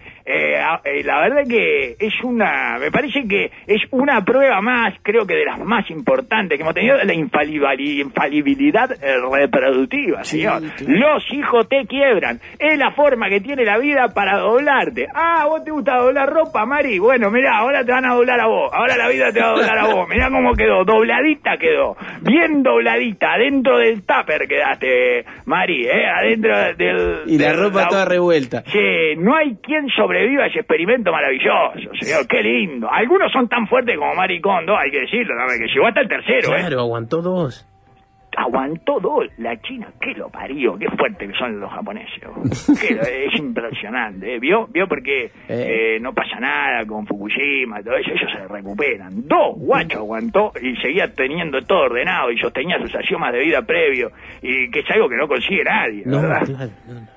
la verdad que me parece que es una prueba más, creo que de las más importantes que hemos tenido, de la infalibilidad reproductiva, señor. Sí. Los hijos te quiebran, es la forma que tiene la vida para doblarte. ¿Vos te gusta doblar ropa, Mari? Bueno, mirá, ahora te van a doblar a vos, ahora la vida te va a doblar a vos, mirá cómo quedó, dobladita quedó, bien dobladita, dentro del tupper quedaste, Mari. Adentro y la ropa toda revuelta. Sí, no hay quien sobreviva a ese experimento maravilloso, señor, qué lindo. Algunos son tan fuertes como Mari Kondo, hay que decirlo, ¿no? Que llegó hasta el tercero. Claro, aguantó 2. Aguantó 2, la China, qué lo parió, qué fuerte que son los japoneses. Es impresionante, ¿vio? Porque no pasa nada con Fukushima, todo eso, ellos se recuperan. 2 guachos aguantó y seguía teniendo todo ordenado y sostenía sus axiomas de vida previo, y que es algo que no consigue nadie, ¿verdad? Claro,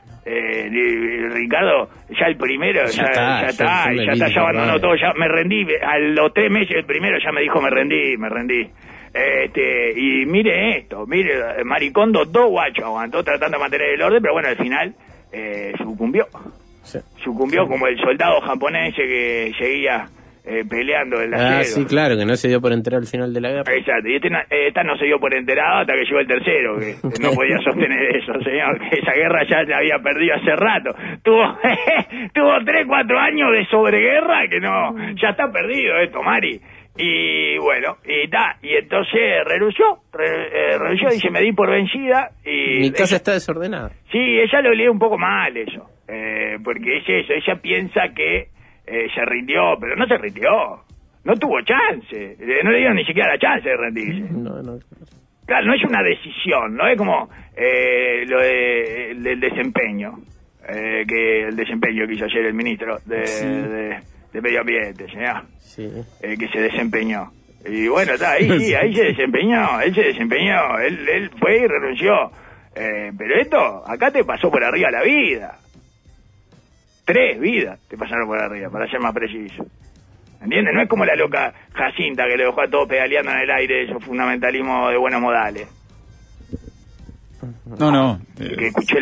Ricardo, ya el primero, ya abandonó todo, ya me rendí, a los 3 meses el primero ya me dijo me rendí. Y mire esto, Mari Kondo 2 guachos aguantó tratando de mantener el orden, pero bueno, al final sucumbió. Sí. Sucumbió como el soldado japonés que seguía peleando en la selva. Sí, claro, que no se dio por enterado al final de la guerra. Exacto, y esta no se dio por enterado hasta que llegó el tercero, que no podía sostener eso, señor, que esa guerra ya se había perdido hace rato. Tuvo 3-4 años de sobreguerra que no, ya está perdido esto, Mari. Y bueno, y entonces renunció, dice, me di por vencida. Y mi casa está desordenada. Sí, ella lo lee un poco mal eso, porque es eso, ella piensa que se rindió, pero no se rindió, no tuvo chance, no le dieron ni siquiera la chance de rendirse. No. Claro, no es una decisión, no es como lo del desempeño, que el desempeño que hizo ayer el ministro de Medio Ambiente, señor. Sí. Que se desempeñó. Y bueno, está ahí, sí, ahí se desempeñó, él fue y renunció. Pero esto, acá te pasó por arriba la vida. 3 vidas te pasaron por arriba, para ser más preciso. ¿Entiendes? No es como la loca Jacinta que le dejó a todos pedaleando en el aire, eso fundamentalismo de buenos modales. No. Que escuché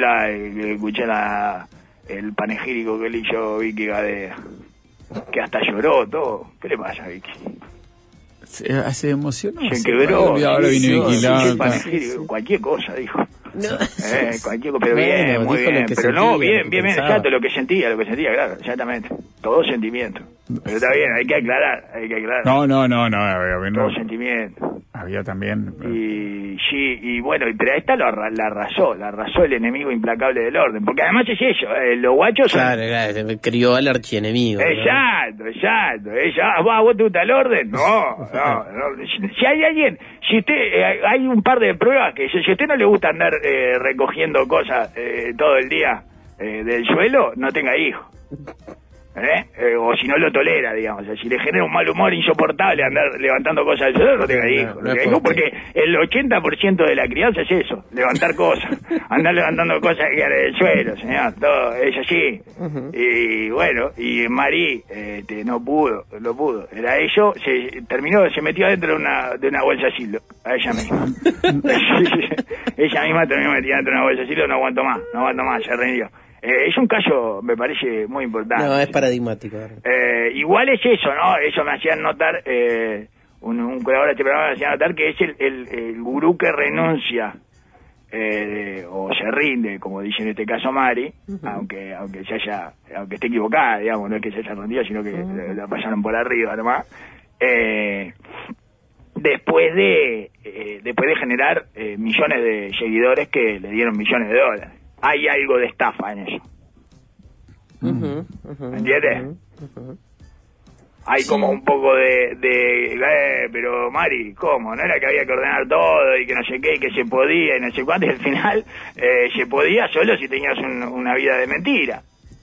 el panegírico que le hizo Vicky Gadea. Que hasta lloró todo. ¿Qué le pasa, Vicky? Se emocionó. Se quebró. Ahora vino Vicky cualquier cosa, dijo. No. Cualquier cosa, pero bien, muy bien. Pero no, bien, exacto, lo que sentía, claro, exactamente. Todo sentimiento. Pero está bien, hay que aclarar. No. Todo sentimiento. Había también. Y sí, y bueno, pero a esta la arrasó el enemigo implacable del orden. Porque además es eso, los guachos son... Claro, crió al archienemigo. Exacto. ¿Vos te gusta el orden? No. Si hay alguien, si usted, hay un par de pruebas que si a usted no le gusta andar recogiendo cosas todo el día del suelo, no tenga hijos. O si no lo tolera, digamos, o sea, si le genera un mal humor insoportable andar levantando cosas del suelo, no tenga hijos. Porque el 80% de la crianza es eso, levantar cosas, andar levantando cosas que quedan del suelo, señor, todo es así. Y bueno, y Mari no pudo, era ello, se metió adentro de una bolsa asilo, a ella misma. Ella misma terminó metida dentro de una bolsa asilo, no aguantó más, se rindió. Es un caso, me parece, muy importante. No, es paradigmático. Igual es eso, ¿no? Eso me hacían notar, un colaborador de este programa me hacía notar que es el gurú que renuncia, o se rinde, como dice en este caso Mari, aunque esté equivocada, digamos, no es que se haya rendido, sino que la pasaron por arriba nomás. Después de generar millones de seguidores que le dieron millones de dólares. Hay algo de estafa en eso. ¿Entiendes? hay como un poco pero Mari, ¿cómo? ¿No era que había que ordenar todo y que no sé qué, y que se podía y no sé cuánto? Y al final se podía solo si tenías una vida de mentira.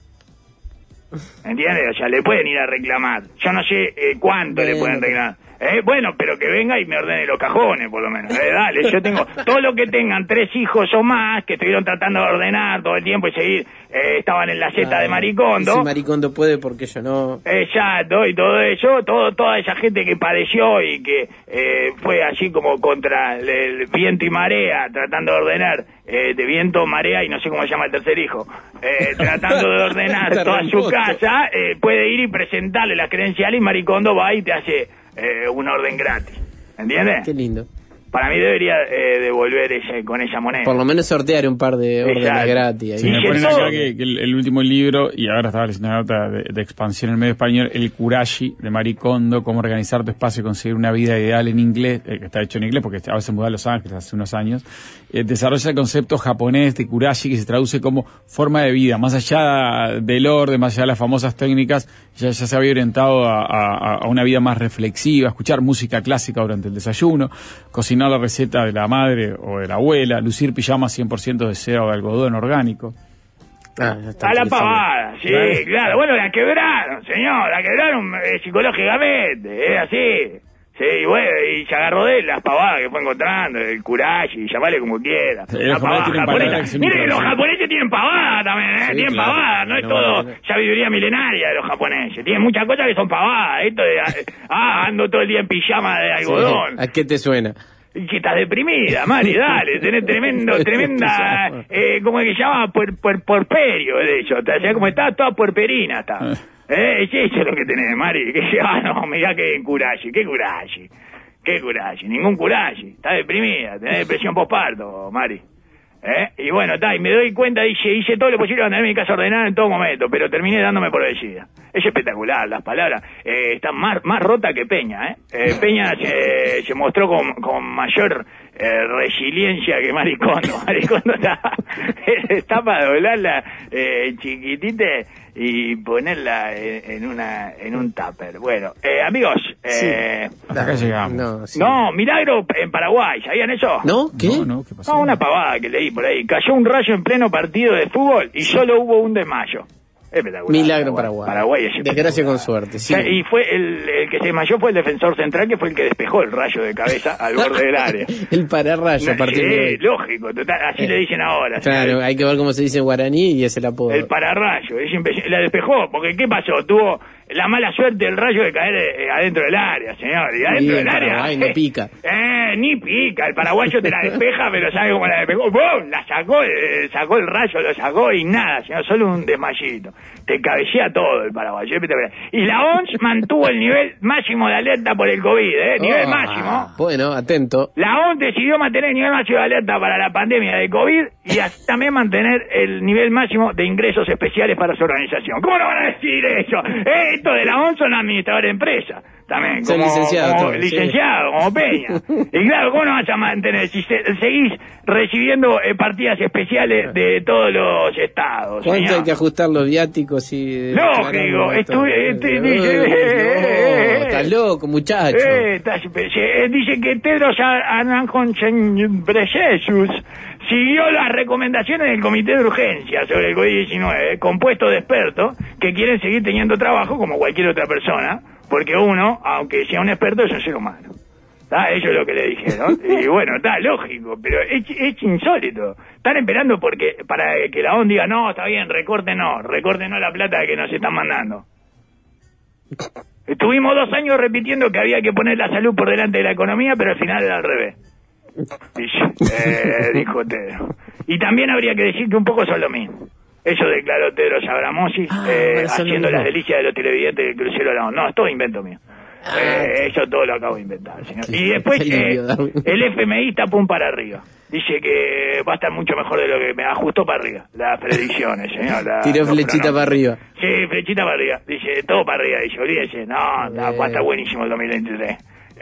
¿Entiendes? O sea, le pueden ir a reclamar. Yo no sé cuánto le pueden reclamar. Bueno, pero que venga y me ordene los cajones, por lo menos. Dale, yo tengo todo lo que tengan 3 hijos o más, que estuvieron tratando de ordenar todo el tiempo y seguir, estaban en la Z de Maricondo. Si Maricondo puede, porque yo no. Exacto, y todo eso, toda esa gente que padeció y que fue así como contra el viento y marea, tratando de ordenar, de viento, marea y no sé cómo se llama el tercer hijo, tratando de ordenar toda su casa, puede ir y presentarle las credenciales y Maricondo va y te hace un orden gratis, ¿entiendes? Qué lindo. Para mí debería devolver con esa moneda. Por lo menos sortear un par de órdenes gratis. Sí, me ponen acá que el último libro, y ahora estaba leyendo una nota de expansión en el medio español, El Kurashi, de Maricondo, cómo organizar tu espacio y conseguir una vida ideal en inglés, que está hecho en inglés porque a veces mudó a Los Ángeles hace unos años, desarrolla el concepto japonés de Kurashi que se traduce como forma de vida, más allá del orden, más allá de las famosas técnicas, ya se había orientado a una vida más reflexiva, escuchar música clásica durante el desayuno, cocinar la receta de la madre o de la abuela, lucir pijamas 100% de seda o de algodón orgánico. A la pavada, sí, claro. Bueno, la quebraron, señor, la quebraron psicológicamente, es así. Sí, y bueno, y se agarró de las pavadas que fue encontrando, el Kurashi, llamale como quiera. La pavada japonesa. Mire que los japoneses tienen pavada también, sí, tienen claro, pavada, no es todo sabiduría milenaria de los japoneses. Tienen muchas cosas que son pavadas, esto de, ando todo el día en pijama de algodón. Sí. ¿A qué te suena? Y que estás deprimida, Mari, dale, tenés tremenda, ¿cómo es que se llama? Puerperio, de hecho, o sea, como está toda puerperina, está. Eso es lo que tenés, Mari, que no, mirá que Kurashi, ¿qué Kurashi? Ningún Kurashi, estás deprimida, tenés depresión postparto, Mari. Y bueno, y me doy cuenta, hice todo lo posible para tener mi casa ordenada en todo momento, pero terminé dándome por vencida. Es espectacular, las palabras están más rota que Peña, Peña se mostró con mayor resiliencia que Maricondo. Maricondo está para doblarla chiquitita y ponerla en un tupper. Bueno, amigos, hasta acá llegamos. No, milagro en Paraguay, ¿sabían eso? ¿No? ¿Qué? ¿Qué pasó? No, una pavada que leí por ahí. Cayó un rayo en pleno partido de fútbol y solo hubo un desmayo. Espectacular. Milagro en Paraguay. Desgracia con suerte, sí. Y fue el que se desmayó fue el defensor central, que fue el que despejó el rayo de cabeza al borde del área. El pararrayo a partir de hoy. Lógico, total, así le dicen ahora. Claro, hay que ver cómo se dice en guaraní y es el apodo. El pararrayo, la despejó, porque ¿qué pasó? Tuvo la mala suerte del rayo de caer adentro del área, señor. Y adentro del área. Paraguay no pica. Ni pica. El paraguayo te la despeja, pero ¿sabe cómo la despejó? ¡Bum! La sacó el rayo, lo sacó y nada, señor, solo un desmayito. Te cabecea todo el paraguayo. Y la OMS mantuvo el nivel máximo de alerta por el COVID, nivel máximo. Bueno, atento. La OMS decidió mantener el nivel máximo de alerta para la pandemia de COVID y también mantener el nivel máximo de ingresos especiales para su organización. ¿Cómo no van a decir eso? Esto de la OMS son administradores de empresa. También, como licenciado, como Peña. Y claro, ¿cómo no vas a mantener si seguís recibiendo partidas especiales de todos los estados? ¿Cuánto señor? hay que ajustar los viáticos? Lógico, estás loco, muchacho. Dice que Tedros Adhanom Ghebreyesus siguió las recomendaciones del Comité de Urgencia sobre el COVID-19, compuesto de expertos que quieren seguir teniendo trabajo como cualquier otra persona, porque uno, aunque sea un experto, es un ser humano. Eso es lo que le dijeron. Y bueno, está lógico, pero es insólito. Están esperando para que la ONU diga, no, está bien, recórtenos la plata que nos están mandando. Estuvimos 2 años repitiendo que había que poner la salud por delante de la economía, pero al final era al revés. Dijo Tedros. Y también habría que decir que un poco son lo mismo. Eso declaró Tedros Abramosis, haciendo las delicias de los televidentes del crucero de la ONU. No, es todo invento mío. Eso todo lo acabo de inventar, señor. Y después el FMI está pum para arriba. Dice que va a estar mucho mejor de lo que me ajustó para arriba. Las predicciones, señor. Tiró flechita para arriba. Sí, flechita para arriba. Dice, todo para arriba. Dice, olvídese, va a estar buenísimo el 2023.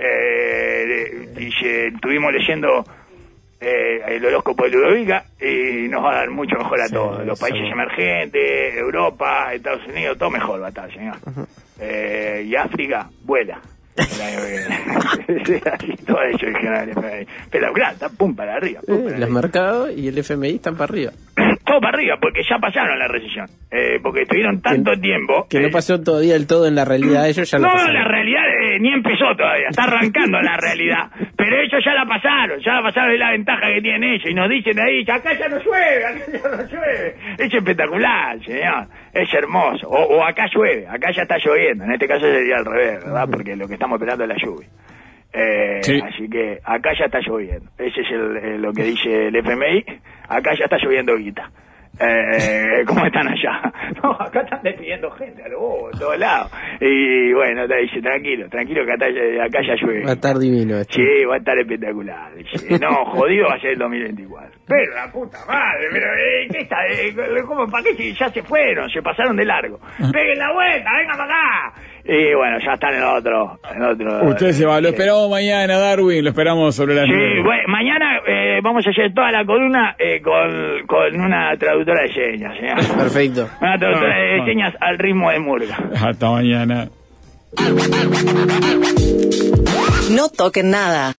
Dice, estuvimos leyendo el horóscopo de Ludovica y nos va a dar mucho mejor a todos. Los países emergentes, Europa, Estados Unidos, todo mejor va a estar, señor. y África vuela. Así todo eso dijeron el FMI. Pero claro, está pum para arriba. Los mercados y el FMI están para arriba. Todo para arriba, porque ya pasaron la recesión. Porque estuvieron tanto tiempo. Que no pasó todavía del todo en la realidad. Ellos ya no, la pasaron. La realidad ni empezó todavía. Está arrancando la realidad. Pero ellos ya la pasaron. Ya la pasaron, es la ventaja que tienen ellos. Y nos dicen ahí, acá ya no llueve, acá ya no llueve. Es espectacular, señor. Es hermoso. O acá llueve, acá ya está lloviendo. En este caso sería al revés, ¿verdad? Porque lo que estamos esperando es la lluvia. Sí. Así que acá ya está lloviendo. Ese es lo que dice el FMI. Acá ya está lloviendo guita. ¿Cómo están allá? No, acá están despidiendo gente a lo bobo, de todos lados. Y bueno, te dice, tranquilo, que acá ya llueve. Va a estar divino esto. Sí, va a estar espectacular. Dice, no, jodido va a ser el 2024. Pero la puta madre, pero ¿qué está? ¿Cómo, ¿para qué si ya se fueron? Se pasaron de largo. Peguen la vuelta, vengan para acá. Y bueno, ya están en otro. Usted se va, lo esperamos mañana, Darwin, lo esperamos sobre las 9. Bueno, mañana vamos a hacer toda la columna con una traductora de señas. Perfecto. Una traductora de señas al ritmo de murga. Hasta mañana. No toquen nada.